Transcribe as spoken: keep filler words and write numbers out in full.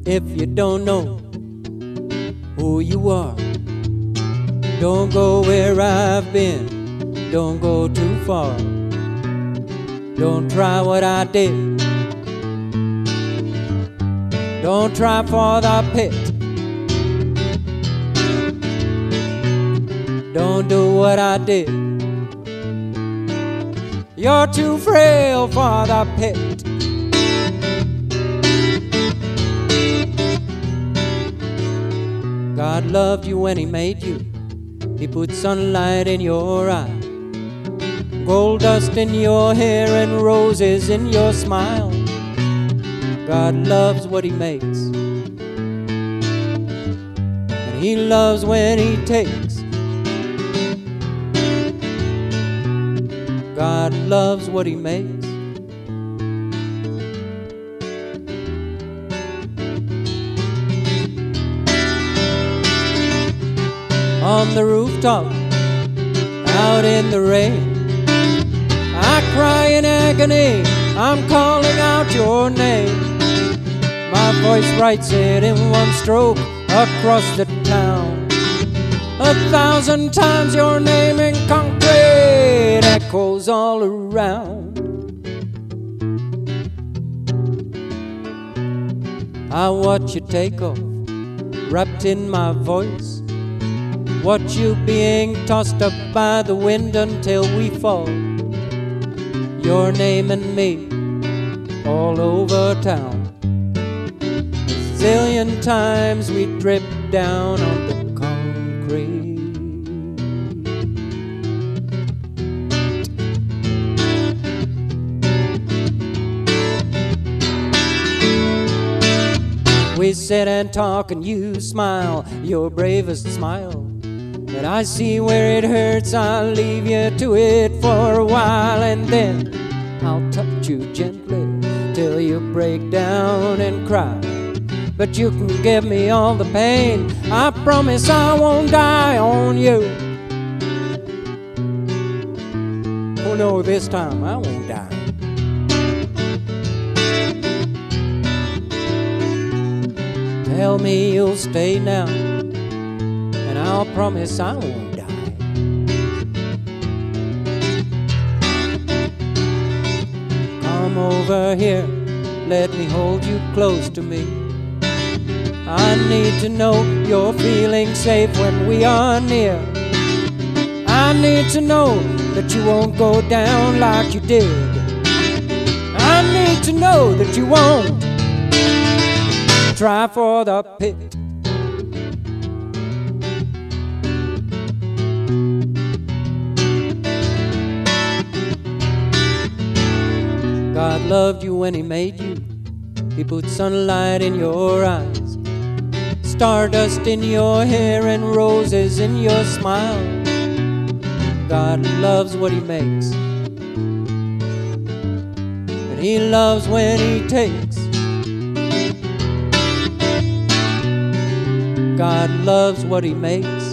If you don't know who you are, don't go where I've been, don't go too far. Don't try what I did, don't try for the pit. Don't do what I did, you're too frail for the pit. God loved you when He made you. He put sunlight in your eye, gold dust in your hair and roses in your smile. God loves what He makes, and He loves when He takes. God loves what He makes. On the rooftop, out in the rain, I cry in agony, I'm calling out your name. My voice writes it in one stroke across the town. A thousand times your name in concrete echoes all around. I watch you take off, wrapped in my voice. Watch you being tossed up by the wind until we fall. Your name and me all over town. A zillion times we drip down on the concrete. We sit and talk and you smile, your bravest smile. But I see where it hurts, I'll leave you to it for a while, and then I'll touch you gently till you break down and cry. But you can give me all the pain, I promise I won't die on you. Oh no, this time I won't die. Tell me you'll stay now, and I'll promise I won't die. Come over here, let me hold you close to me. I need to know you're feeling safe when we are near. I need to know that you won't go down like you did. I need to know that you won't try for the pit. God loved you when He made you. He put sunlight in your eyes, stardust in your hair and roses in your smile. God loves what He makes, and He loves when He takes. God loves what He makes.